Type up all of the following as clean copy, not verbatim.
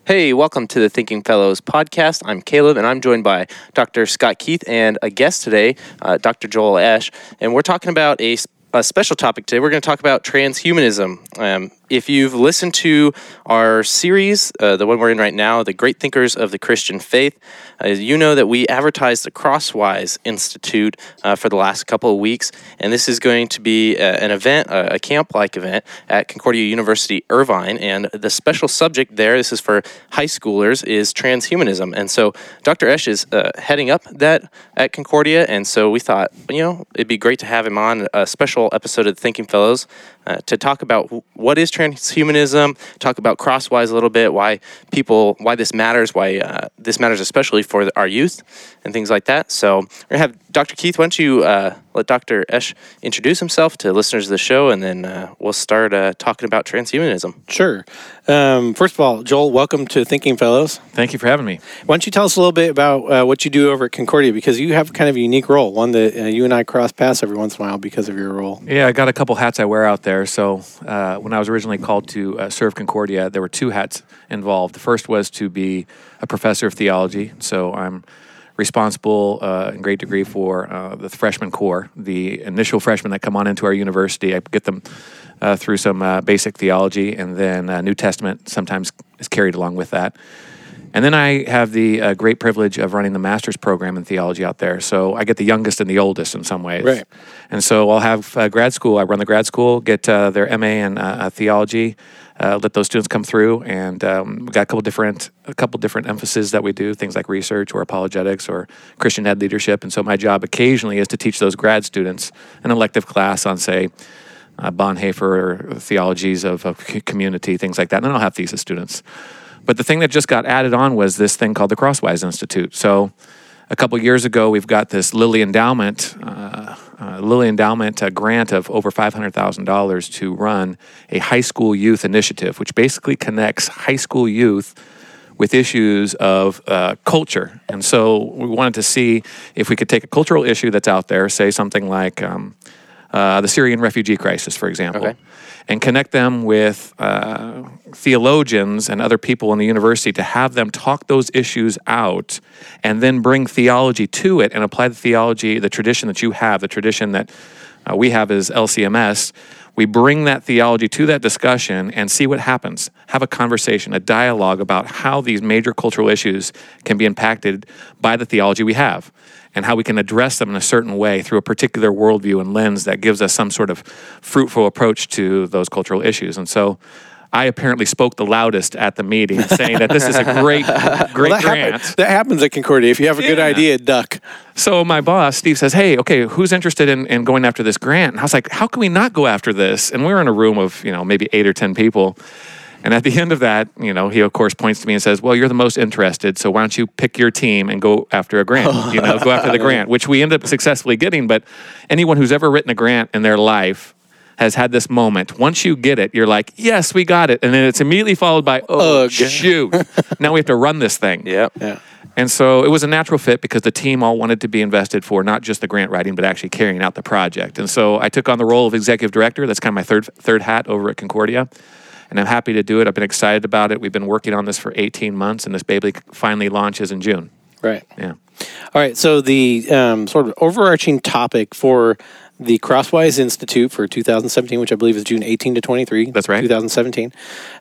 Hey, welcome to the Thinking Fellows podcast. I'm Caleb, and I'm joined by Dr. Scott Keith and a guest today, Dr. Joel Esch. And we're talking about a special topic today. We're going to talk about transhumanism. If you've listened to our series, the one we're in right now, The Great Thinkers of the Christian Faith, you know that we advertised the Crosswise Institute for the last couple of weeks, and this is going to be an event, a camp-like event at Concordia University, Irvine, and the special subject there, this is for high schoolers, is transhumanism. And so Dr. Esch is heading up that at Concordia, and so we thought, it'd be great to have him on a special episode of the Thinking Fellows to talk about what is transhumanism, talk about Crosswise a little bit, why this matters, why this matters especially for our youth and things like that. So we're going to have Dr. Keith, why don't you let Dr. Esch introduce himself to listeners of the show, and then we'll start talking about transhumanism. Sure. First of all, Joel, welcome to Thinking Fellows. Thank you for having me. Why don't you tell us a little bit about what you do over at Concordia, because you have kind of a unique role, one that you and I cross paths every once in a while because of your role. Yeah, I got a couple hats I wear out there. So when I was originally called to serve Concordia, there were two hats involved. The first was to be a professor of theology. So I'm responsible in great degree for the freshman corps, the initial freshmen that come on into our university. I get them through some basic theology, and then New Testament sometimes is carried along with that. And then I have the great privilege of running the master's program in theology out there. So I get the youngest and the oldest in some ways. Right. And so I'll have grad school. I run the grad school, get their MA in theology, let those students come through, and we've got a couple different emphases that we do, things like research or apologetics or Christian ed leadership. And so my job occasionally is to teach those grad students an elective class on, say, Bonhoeffer or theologies of community, things like that. And then I'll have thesis students. But the thing that just got added on was this thing called the Crosswise Institute. So a couple years ago, we've got this Lilly Endowment grant of over $500,000 to run a high school youth initiative, which basically connects high school youth with issues of culture. And so we wanted to see if we could take a cultural issue that's out there, say something like the Syrian refugee crisis, for example. Okay. And connect them with theologians and other people in the university to have them talk those issues out and then bring theology to it and apply the theology, the tradition that you have, the tradition that we have as LCMS. We bring that theology to that discussion and see what happens. Have a conversation, a dialogue about how these major cultural issues can be impacted by the theology we have, and how we can address them in a certain way through a particular worldview and lens that gives us some sort of fruitful approach to those cultural issues. And so I apparently spoke the loudest at the meeting, saying that this is a great grant. That happens at Concordia. If you have a good idea, duck. So my boss, Steve, says, hey, okay, who's interested in going after this grant? And I was like, how can we not go after this? And we were in a room of, maybe 8 or 10 people. And at the end of that, he of course points to me and says, well, you're the most interested, so why don't you pick your team and go after a grant, go after the grant, which we ended up successfully getting. But anyone who's ever written a grant in their life has had this moment. Once you get it, you're like, yes, we got it. And then it's immediately followed by, oh, shoot. Now we have to run this thing. Yep. Yeah. And so it was a natural fit because the team all wanted to be invested for not just the grant writing, but actually carrying out the project. And so I took on the role of executive director. That's kind of my third hat over at Concordia. And I'm happy to do it. I've been excited about it. We've been working on this for 18 months, and this baby finally launches in June. Right. Yeah. All right. So the sort of overarching topic for the Crosswise Institute for 2017, which I believe is June 18 to 23. That's right. 2017,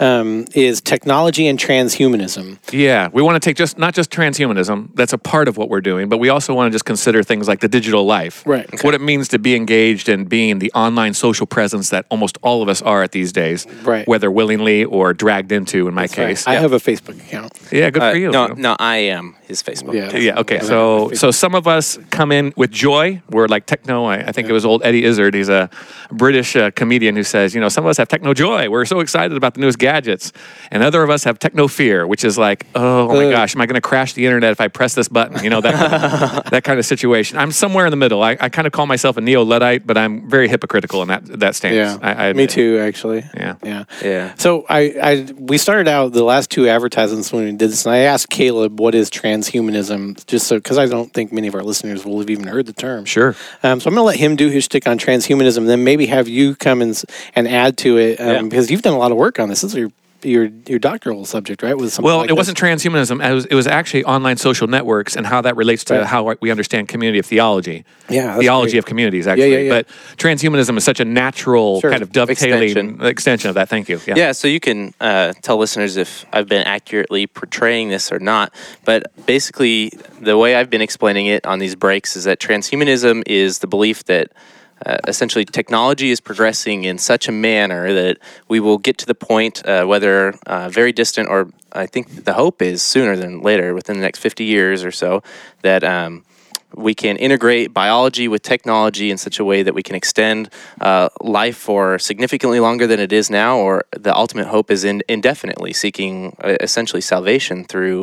is technology and transhumanism. Yeah, we want to take not just transhumanism, that's a part of what we're doing, but we also want to just consider things like the digital life. Right. Okay. What it means to be engaged and being the online social presence that almost all of us are at these days. Right. Whether willingly or dragged into, in my case. Right. I have a Facebook account. Yeah, good for you. No, I am his Facebook. Yeah, okay. So some of us come in with joy. We're like techno. I think it was old Eddie Izzard. He's a British comedian who says, some of us have techno joy. We're so excited about the newest gadgets. And other of us have techno fear, which is like, oh my gosh, am I going to crash the internet if I press this button? That kind of situation. I'm somewhere in the middle. I kind of call myself a neo-Luddite, but I'm very hypocritical in that stance. Yeah, me too, actually. Yeah. So we started out the last two advertisements when we did this, and I asked Caleb, what is transhumanism, just so, because I don't think many of our listeners will have even heard the term. Sure. So I'm going to let him do his shtick on transhumanism, and then maybe have you come and add to it, because you've done a lot of work on this. This is your your doctoral subject, right? Was something Well, like it wasn't transhumanism. It was actually online social networks and how that relates to how we understand community of theology. Yeah, that's theology great. of communities, actually. Yeah. But transhumanism is such a natural kind of dovetailing extension of that. Thank you. Yeah, so you can tell listeners if I've been accurately portraying this or not. But basically, the way I've been explaining it on these breaks is that transhumanism is the belief that essentially technology is progressing in such a manner that we will get to the point, whether very distant or I think the hope is sooner than later, within the next 50 years or so, that we can integrate biology with technology in such a way that we can extend life for significantly longer than it is now, or the ultimate hope is indefinitely, seeking essentially salvation through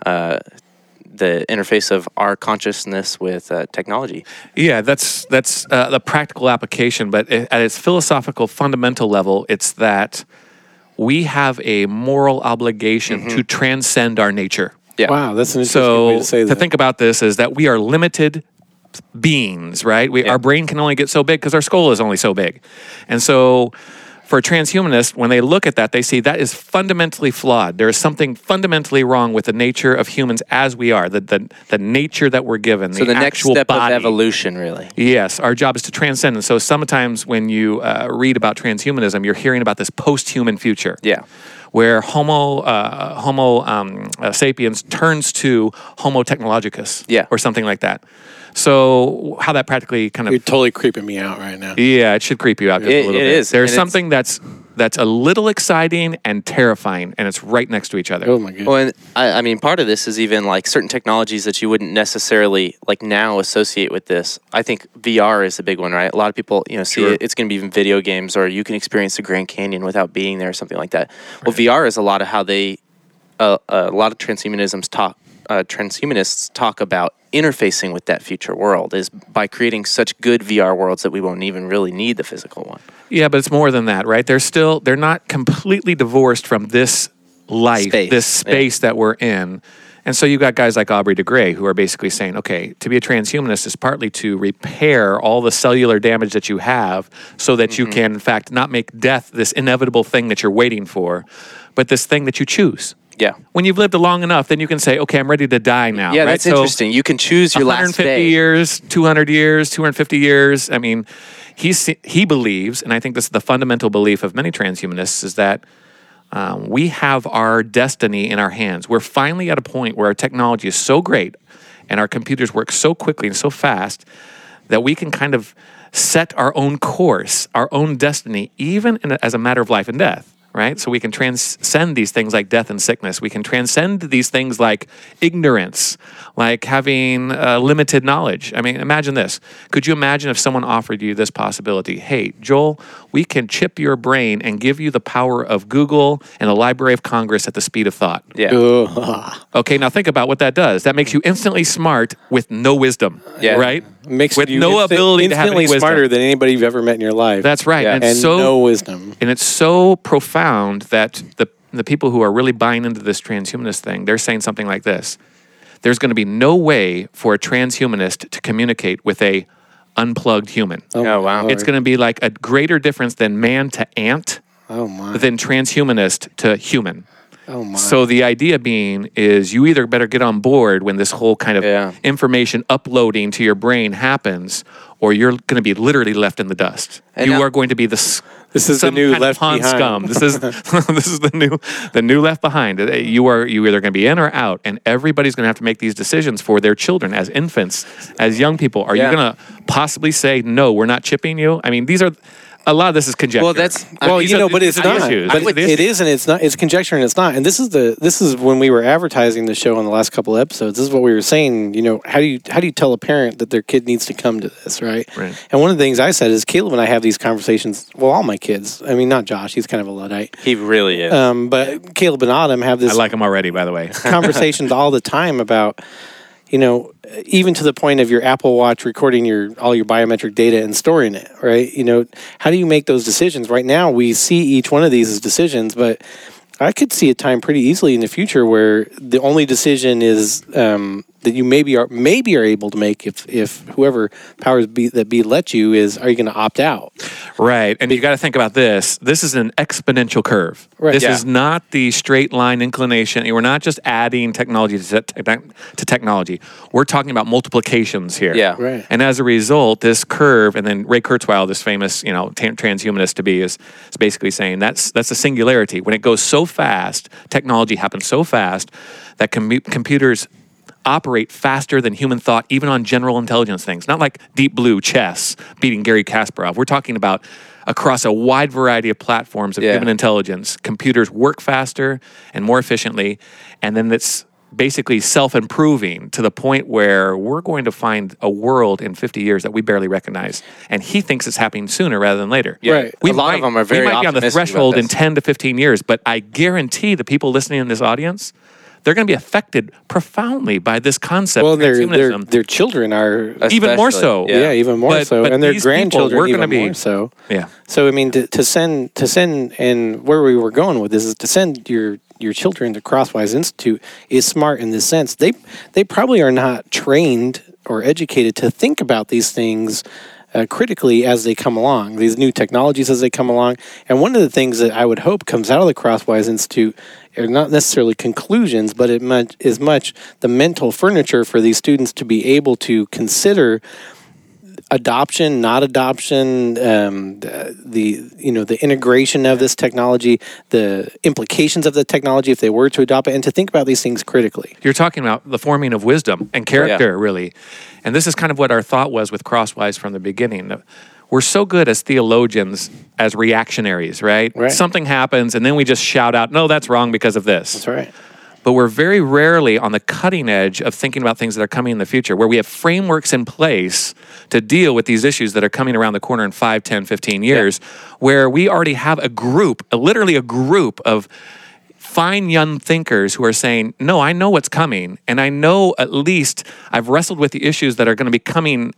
the interface of our consciousness with technology. Yeah, that's the practical application, but at its philosophical fundamental level, it's that we have a moral obligation to transcend our nature. Yeah. Wow, that's an interesting way to say that. To think about this is that we are limited beings, right? Our brain can only get so big because our skull is only so big. And so for a transhumanist, when they look at that, they see that is fundamentally flawed. There is something fundamentally wrong with the nature of humans as we are, the nature that we're given, So the next actual step body. of evolution, really. Yes, our job is to transcend. And so sometimes when you read about transhumanism, you're hearing about this post-human future. Yeah. Where Homo sapiens turns to Homo technologicus, or something like that. So how that practically kind of... You're totally creeping me out right now. Yeah, it should creep you out just a little bit. It is. There's And something that's a little exciting and terrifying, and it's right next to each other. Oh my goodness. Well, and I mean, part of this is even like certain technologies that you wouldn't necessarily like now associate with this. I think VR is a big one, right? A lot of people, see it's going to be even video games, or you can experience the Grand Canyon without being there, or something like that. Right. Well, VR is a lot of how they, a lot of transhumanists talk about interfacing with that future world is by creating such good VR worlds that we won't even really need the physical one. Yeah, but it's more than that, right? They're not completely divorced from this life, this space that we're in. And so you got guys like Aubrey de Grey who are basically saying, okay, to be a transhumanist is partly to repair all the cellular damage that you have so that you can, in fact, not make death this inevitable thing that you're waiting for, but this thing that you choose. Yeah. When you've lived long enough, then you can say, okay, I'm ready to die now. Yeah, right? that's interesting. You can choose your last day. 150 years, 200 years, 250 years. I mean, he believes, and I think this is the fundamental belief of many transhumanists, is that we have our destiny in our hands. We're finally at a point where our technology is so great and our computers work so quickly and so fast that we can kind of set our own course, our own destiny, even as a matter of life and death. Right? So we can transcend these things like death and sickness. We can transcend these things like ignorance, like having limited knowledge. I mean, imagine this. Could you imagine if someone offered you this possibility? Hey, Joel, we can chip your brain and give you the power of Google and the Library of Congress at the speed of thought. Yeah. Okay, now think about what that does. That makes you instantly smart with no wisdom, right? Makes with you no ability to have any wisdom. smarter than anybody you've ever met in your life. That's right. Yeah. And no wisdom. And it's so profound that the people who are really buying into this transhumanist thing, they're saying something like this. There's going to be no way for a transhumanist to communicate with a unplugged human. Oh wow. It's going to be like a greater difference than man to ant than transhumanist to human. Oh my. So the idea being is you either better get on board when this whole kind of information uploading to your brain happens, or you're going to be literally left in the dust. And you now, are going to be this is the new Left Behind scum. This is the new Left Behind. You either going to be in or out, and everybody's going to have to make these decisions for their children as infants, as young people. Are you going to possibly say no? We're not chipping you. I mean, these are. A lot of this is conjecture. Well, that's but it's not. But it is, and it's not. It's conjecture, and it's not. And this is when we were advertising the show on the last couple of episodes. This is what we were saying. How do you tell a parent that their kid needs to come to this, right? Right. And one of the things I said is Caleb and I have these conversations. Well, all my kids. I mean, not Josh. He's kind of a Luddite. He really is. But Caleb and Autumn have this. I like him already, by the way. Conversations all the time about. Even to the point of your Apple Watch recording all your biometric data and storing it, right? How do you make those decisions? Right now, we see each one of these as decisions, but I could see a time pretty easily in the future where the only decision is that you maybe are able to make if whoever powers be let you is, are you going to opt out? Right. And you got to think about this. This is an exponential curve. Right. This Yeah. is not the straight line inclination. We're not just adding technology to technology. We're talking about multiplications here. Yeah. Right. And as a result, this curve, and then Ray Kurzweil, this famous, transhumanist to be, is basically saying that's a singularity. When it goes so fast, technology happens so fast that computers operate faster than human thought, even on general intelligence things. Not like Deep Blue chess beating Garry Kasparov. We're talking about across a wide variety of platforms of human intelligence. Computers work faster and more efficiently, and then it's basically self-improving to the point where we're going to find a world in 50 years that we barely recognize. And he thinks it's happening sooner rather than later. Yeah. Right. A lot of them are very We might be on the optimistic about threshold in this. 10 to 15 years, but I guarantee the people listening in this audience, they're going to be affected profoundly by this concept Well, of transhumanism. their children are Even more Especially, so. yeah, even more But- so, but and their these people, grandchildren we're even gonna be- more so. Yeah. So I mean, to send, and where we were going with this is to send your children to Crosswise Institute is smart in this sense. They probably are not trained or educated to think about these things critically as they come along, these new technologies as they come along. And one of the things that I would hope comes out of the Crosswise Institute are not necessarily conclusions, but it is much the mental furniture for these students to be able to consider adoption, not adoption, the integration of this technology, the implications of the technology if they were to adopt it, and to think about these things critically. You're talking about the forming of wisdom and character, really. And this is kind of what our thought was with Crosswise from the beginning. We're so good as theologians as reactionaries, right? Right. Something happens, and then we just shout out, no, that's wrong because of this. That's right. But we're very rarely on the cutting edge of thinking about things that are coming in the future, where we have frameworks in place to deal with these issues that are coming around the corner in 5, 10, 15 years, where we already have literally a group of fine young thinkers who are saying, no, I know what's coming, and I know at least I've wrestled with the issues that are going to be coming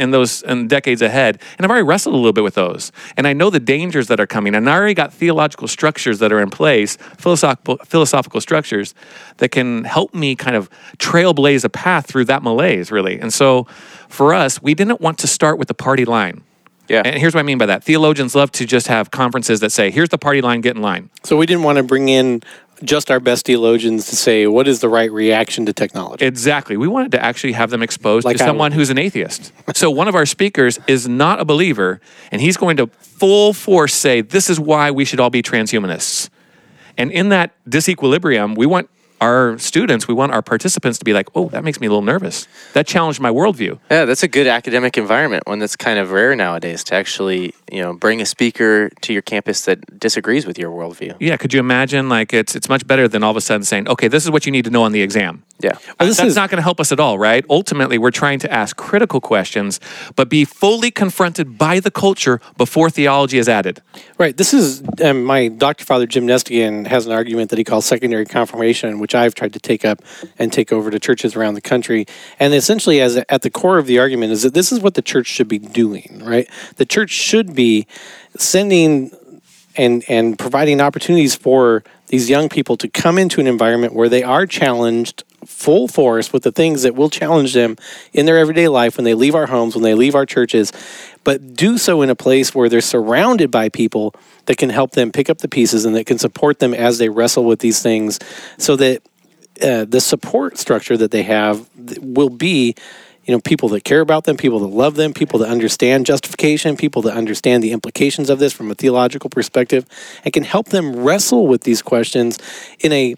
in decades ahead, and I've already wrestled a little bit with those, and I know the dangers that are coming, and I already got theological structures that are in place, philosophical structures that can help me kind of trailblaze a path through that malaise, really. And so for us, we didn't want to start with the party line. Yeah. And here's what I mean by that. Theologians love to just have conferences that say, here's the party line, get in line. So we didn't want to bring in just our best theologians to say, what is the right reaction to technology? Exactly. We wanted to actually have them exposed Like to I someone would. who's an atheist. So one of our speakers is not a believer, and he's going to full force say, this is why we should all be transhumanists. And in that disequilibrium, we want our participants to be like, oh, that makes me a little nervous. That challenged my worldview. Yeah, that's a good academic environment, one that's kind of rare nowadays, to actually, bring a speaker to your campus that disagrees with your worldview. Yeah, could you imagine? Like, it's much better than all of a sudden saying, okay, this is what you need to know on the exam. Yeah. Well, That's not going to help us at all, right? Ultimately, we're trying to ask critical questions, but be fully confronted by the culture before theology is added. Right. This is my Dr. Father Jim Nestigan has an argument that he calls secondary confirmation, which I've tried to take up and take over to churches around the country. And essentially, at the core of the argument is that this is what the church should be doing, right? The church should be sending and providing opportunities for these young people to come into an environment where they are challenged full force with the things that will challenge them in their everyday life when they leave our homes, when they leave our churches, but do so in a place where they're surrounded by people that can help them pick up the pieces and that can support them as they wrestle with these things, so that the support structure that they have will be people that care about them, people that love them, people that understand justification, people that understand the implications of this from a theological perspective, and can help them wrestle with these questions in a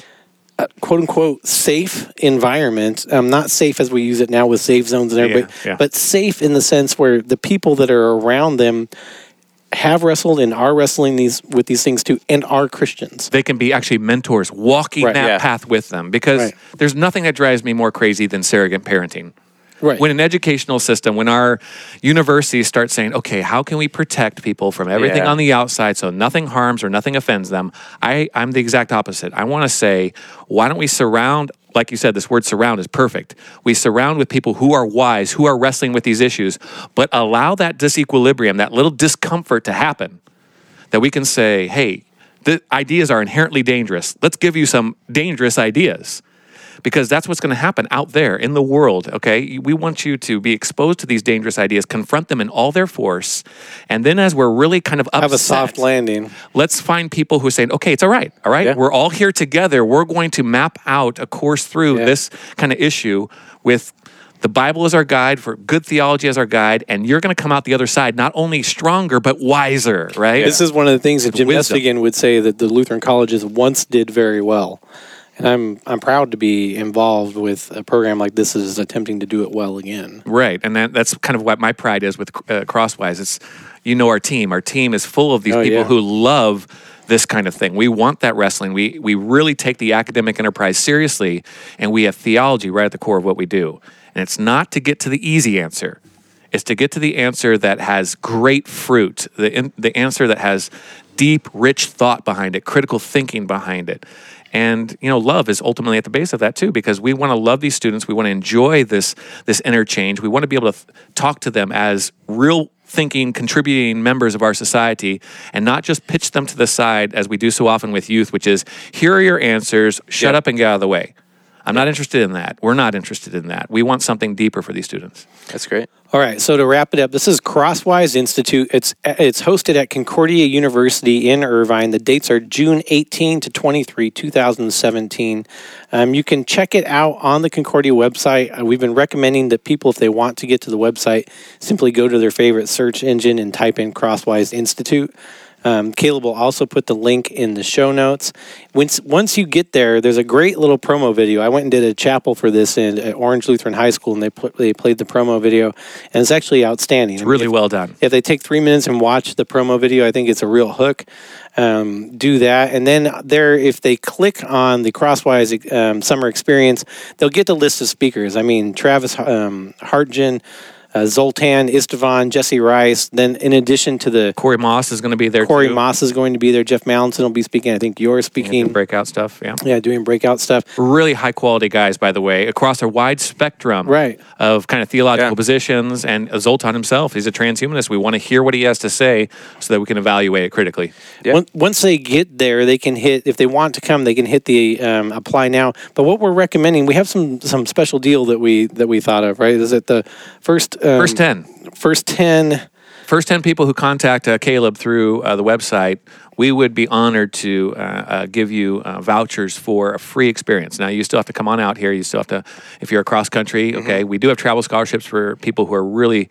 quote-unquote safe environment. Not safe as we use it now with safe zones and everybody, but safe in the sense where the people that are around them have wrestled and are wrestling with these things too, and are Christians. They can be actually mentors walking that path with them, because there's nothing that drives me more crazy than surrogate parenting. Right. When an educational system, when our universities start saying, okay, how can we protect people from everything on the outside so nothing harms or nothing offends them? I'm the exact opposite. I want to say, why don't we surround, like you said, this word surround is perfect. We surround with people who are wise, who are wrestling with these issues, but allow that disequilibrium, that little discomfort to happen, that we can say, hey, the ideas are inherently dangerous. Let's give you some dangerous ideas. because that's what's going to happen out there in the world, okay? We want you to be exposed to these dangerous ideas, confront them in all their force, and then as we're really kind of upset, Have a soft landing. let's find people who are saying, okay, it's all right, Yeah. we're all here together. We're going to map out a course through this kind of issue with the Bible as our guide, for good theology as our guide, and you're going to come out the other side not only stronger, but wiser, right? This is one of the things that Jim Wisdom. Nestigan would say that the Lutheran colleges once did very well. And I'm proud to be involved with a program like this that is attempting to do it well again. Right, and that's kind of what my pride is with Crosswise. It's, our team. Our team is full of these people who love this kind of thing. We want that wrestling. We really take the academic enterprise seriously, and we have theology right at the core of what we do. And it's not to get to the easy answer. It's to get to the answer that has great fruit, the answer that has deep, rich thought behind it, critical thinking behind it. And, love is ultimately at the base of that too, because we want to love these students. We want to enjoy this interchange. We want to be able to talk to them as real thinking, contributing members of our society, and not just pitch them to the side as we do so often with youth, which is, here are your answers, shut up and get out of the way. I'm not interested in that. We're not interested in that. We want something deeper for these students. That's great. All right, so to wrap it up, this is Crosswise Institute. It's hosted at Concordia University in Irvine. The dates are June 18 to 23, 2017. You can check it out on the Concordia website. We've been recommending that people, if they want to get to the website, simply go to their favorite search engine and type in Crosswise Institute. Caleb will also put the link in the show notes. Once you get there, there's a great little promo video. I went and did a chapel for this at Orange Lutheran High School, and they played the promo video, and it's actually outstanding. It's really well done. If they take 3 minutes and watch the promo video, I think it's a real hook. Do that, and then if they click on the Crosswise Summer Experience, they'll get the list of speakers. I mean, Travis Hartgen, Zoltan, Istvan, Jesse Rice. Then in addition to the... Corey Moss is going to be there Corey too. Moss is going to be there. Jeff Mallinson will be speaking. I think you're speaking. Doing breakout stuff, yeah. Yeah, doing breakout stuff. Really high quality guys, by the way, across a wide spectrum of kind of theological positions. And Zoltan himself, he's a transhumanist. We want to hear what he has to say so that we can evaluate it critically. Yeah. Once they get there, they can hit, if they want to come, they can hit the apply now. But what we're recommending, we have some special deal that we thought of, right? Is it the first 10. First 10 people who contact Caleb through the website, we would be honored to give you vouchers for a free experience. Now, you still have to come on out here. You still have to, if you're across country, okay, we do have travel scholarships for people who are really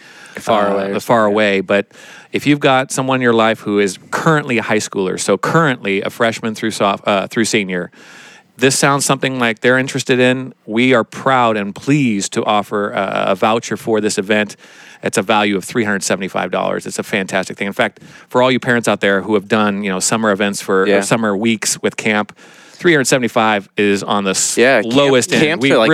far away. But if you've got someone in your life who is currently a high schooler, so currently a freshman through senior, this sounds something like they're interested in, we are proud and pleased to offer a voucher for this event. It's a value of $375. It's a fantastic thing. In fact, for all you parents out there who have done, summer events or summer weeks with camp, $375 is on the lowest end. Camps are like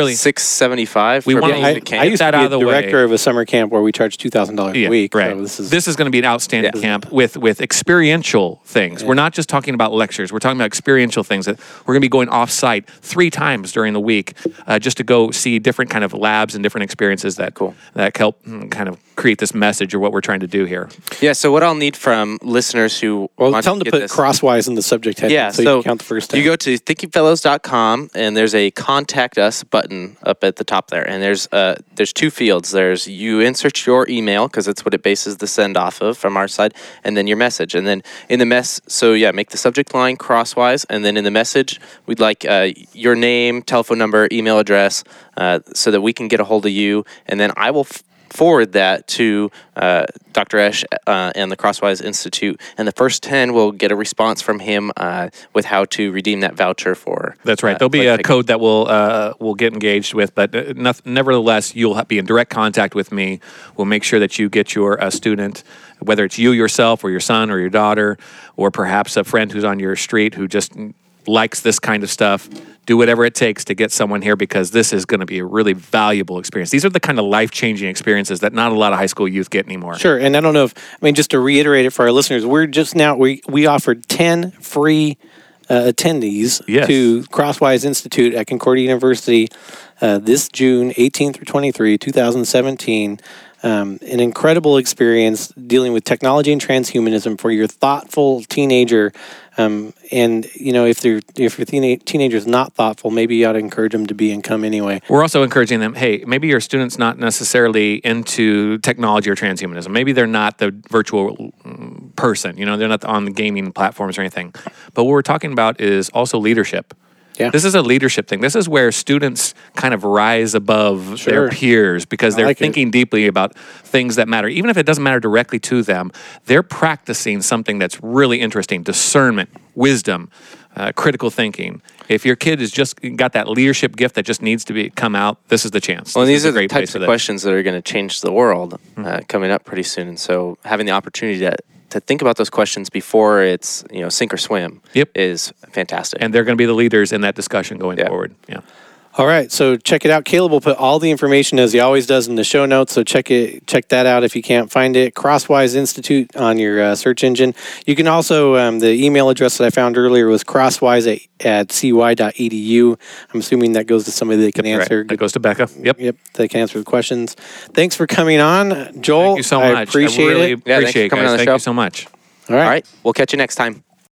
$675. We want I used to be a director of a summer camp where we charged $2,000 a week. Right. So this is going to be an outstanding camp with experiential things. We're not just talking about lectures. We're talking about experiential things that we're going to be going off-site 3 times during the week just to go see different kind of labs and different experiences that help kind of create this message or what we're trying to do here. Yeah, so what I'll need from listeners who want tell them to put Crosswise in the subject heading so you can count the first 10. You go to thinkingfellows.com and there's a contact us button up at the top there, and there's 2 fields. There's you insert your email because it's what it bases the send off of from our side, and then your message, and then in the make the subject line Crosswise, and then in the message we'd like your name, telephone number, email address, so that we can get a hold of you, and then I will forward that to Dr. Esch and the Crosswise Institute, and the first 10 will get a response from him with how to redeem that voucher for. That's right. There'll be a code that we'll get engaged with, but nevertheless, you'll be in direct contact with me. We'll make sure that you get your student, whether it's you yourself or your son or your daughter, or perhaps a friend who's on your street who just likes this kind of stuff. Do whatever it takes to get someone here, because this is going to be a really valuable experience. These are the kind of life-changing experiences that not a lot of high school youth get anymore. Sure, and I don't know just to reiterate it for our listeners, we're just now, we offered 10 free attendees to Crosswise Institute at Concordia University this June 18 through 23, 2017. An incredible experience dealing with technology and transhumanism for your thoughtful teenager And if your teenager's not thoughtful, maybe you ought to encourage them to be and come anyway. We're also encouraging them, hey, maybe your student's not necessarily into technology or transhumanism. Maybe they're not the virtual person. They're not on the gaming platforms or anything. But what we're talking about is also leadership. Yeah. This is a leadership thing. This is where students kind of rise above their peers because they're thinking deeply about things that matter. Even if it doesn't matter directly to them, they're practicing something that's really interesting: discernment, wisdom, critical thinking. If your kid has just got that leadership gift that just needs to come out, this is the chance. Well, these are the types of questions that are going to change the world coming up pretty soon. And so having the opportunity to think about those questions before it's sink or swim is fantastic. And they're going to be the leaders in that discussion going forward. Yeah. All right, so check it out. Caleb will put all the information, as he always does, in the show notes, so check that out if you can't find it. Crosswise Institute on your search engine. You can also, the email address that I found earlier was crosswise@cy.edu. I'm assuming that goes to somebody that can answer. Right. That goes to Becca. Yep, they can answer the questions. Thanks for coming on, Joel. Thank you so much. I appreciate it. Appreciate it, thanks for coming on the show. Thank you so much. All right. We'll catch you next time.